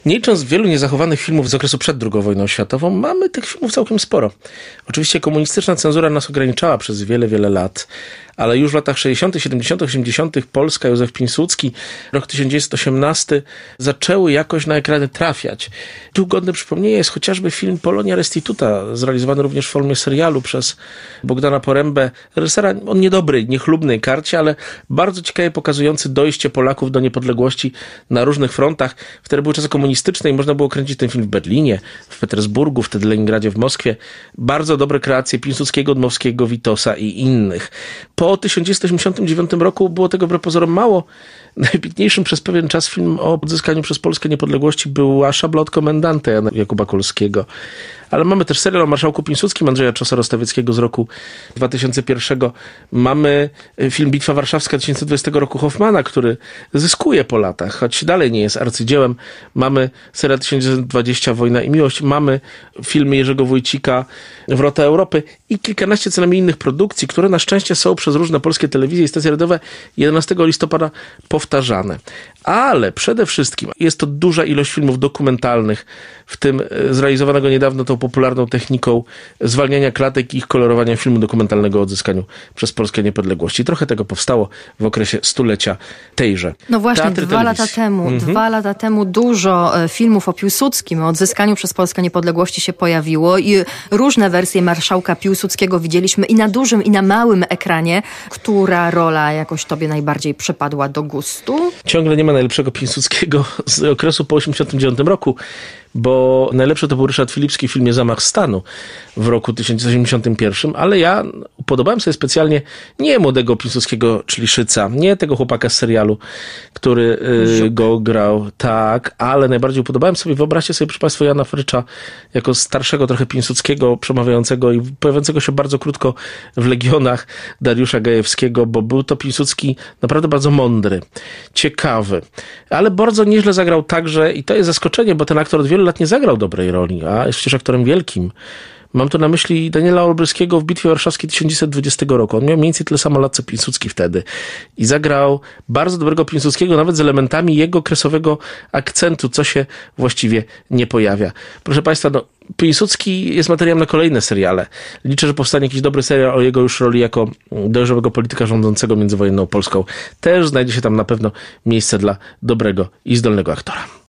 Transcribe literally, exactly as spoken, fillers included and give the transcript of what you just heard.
Nie licząc wielu niezachowanych filmów z okresu przed drugą wojną światową, mamy tych filmów całkiem sporo. Oczywiście komunistyczna cenzura nas ograniczała przez wiele, wiele lat, ale już w latach sześćdziesiątych, siedemdziesiątych, osiemdziesiątych Polska, Józef Piłsudski, rok tysiąc dziewięćset osiemnasty zaczęły jakoś na ekrany trafiać. Tu godny przypomnienia jest chociażby film Polonia Restituta, zrealizowany również w formie serialu przez Bogdana Porębę, reżysera o niedobrej, niechlubnej karcie, ale bardzo ciekawie pokazujący dojście Polaków do niepodległości na różnych frontach. Wtedy były czasy komunistyczne i można było kręcić ten film w Berlinie, w Petersburgu, wtedy Leningradzie, w Moskwie. Bardzo dobre kreacje Piłsudskiego, Dmowskiego, Witosa i innych. Po tysiąc dziewięćset osiemdziesiątym dziewiątym roku było tego wbrew pozorom mało. Najpiękniejszym przez pewien czas film o odzyskaniu przez Polskę niepodległości była Szabla od komendanta Jana Jakuba Kolskiego. Ale mamy też serial o marszałku Piłsudskim Andrzeja Czosa-Rostawieckiego z roku dwa tysiące pierwszego. Mamy film Bitwa Warszawska tysiąc dziewięćset dwudziestego roku Hoffmana, który zyskuje po latach, choć dalej nie jest arcydziełem. Mamy serial tysiąc dziewięćset dwadzieścia Wojna i miłość. Mamy filmy Jerzego Wójcika Wrota Europy i kilkanaście co najmniej innych produkcji, które na szczęście są przez różne polskie telewizje i stacje radiowe jedenastego listopada powtarzane. Ale przede wszystkim jest to duża ilość filmów dokumentalnych, w tym zrealizowanego niedawno tą popularną techniką zwalniania klatek i ich kolorowania filmu dokumentalnego o odzyskaniu przez Polskę niepodległości. Trochę tego powstało w okresie stulecia tejże. No właśnie, Teatry dwa telewizji. lata temu, Mhm. dwa lata temu dużo filmów o Piłsudskim, o odzyskaniu przez Polskę niepodległości się pojawiło i różne wersje marszałka Piłsudskiego widzieliśmy i na dużym, i na małym ekranie. Która rola jakoś tobie najbardziej przypadła do gustu? Ciągle nie ma najlepszego Piłsudskiego z okresu po osiemdziesiątym dziewiątym roku, bo najlepszy to był Ryszard Filipski w filmie Zamach stanu w roku tysiąc dziewięćset osiemdziesiątym pierwszym, ale ja upodobałem sobie specjalnie nie młodego Piłsudskiego, czyli Szyca, nie tego chłopaka z serialu, który y, go grał, tak, ale najbardziej upodobałem sobie, wyobraźcie sobie, proszę Państwa, Jana Frycza jako starszego trochę Piłsudskiego, przemawiającego i pojawiającego się bardzo krótko w Legionach Dariusza Gajewskiego, bo był to Piłsudski naprawdę bardzo mądry, ciekawy, ale bardzo nieźle zagrał także, i to jest zaskoczenie, bo ten aktor od wielu lat nie zagrał dobrej roli, a jest przecież aktorem wielkim. Mam tu na myśli Daniela Olbryskiego w Bitwie Warszawskiej tysiąc dziewięćset dwudziestego roku. On miał mniej więcej tyle samo lat, co Piłsudski wtedy. I zagrał bardzo dobrego Piłsudskiego, nawet z elementami jego kresowego akcentu, co się właściwie nie pojawia. Proszę Państwa, no, Piłsudski jest materiałem na kolejne seriale. Liczę, że powstanie jakiś dobry serial o jego już roli jako dojrzałego polityka rządzącego międzywojenną Polską. Też znajdzie się tam na pewno miejsce dla dobrego i zdolnego aktora.